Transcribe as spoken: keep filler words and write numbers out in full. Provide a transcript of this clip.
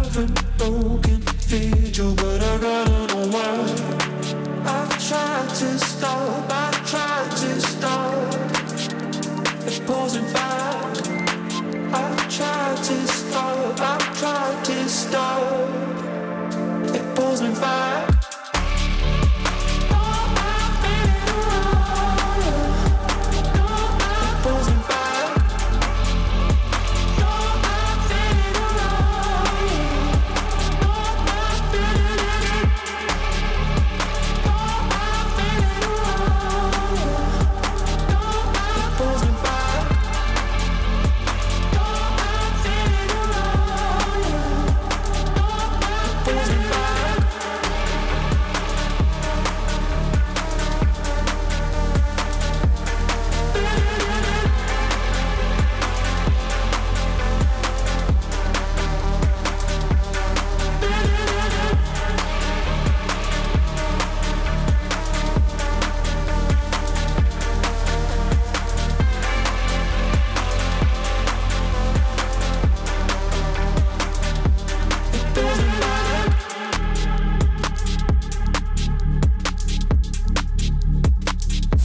broken vigil, but I gotta know why. I tried to stop, I tried to stop. It pulls me back. I tried to stop, I tried to stop. It pulls me back.